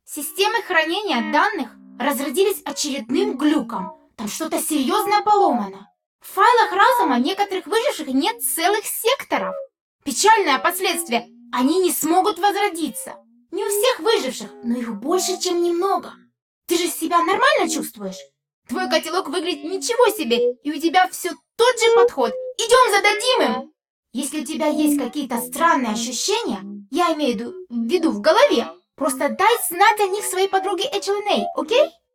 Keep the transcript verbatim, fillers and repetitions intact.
Системы хранения данных разродились очередным глюком. Там что-то серьезно поломано. В файлах разума некоторых выживших нет целых секторов. Печальное последствие. Они не смогут возродиться. Не у всех выживших, но их больше, чем немного. Ты же себя нормально чувствуешь? Твой котелок выглядит ничего себе, и у тебя все тот же подход. Идем зададим им! Если у тебя есть какие-то странные ощущения, я имею в виду в голове, просто дай знать о них своей подруге Эчелиней, окей?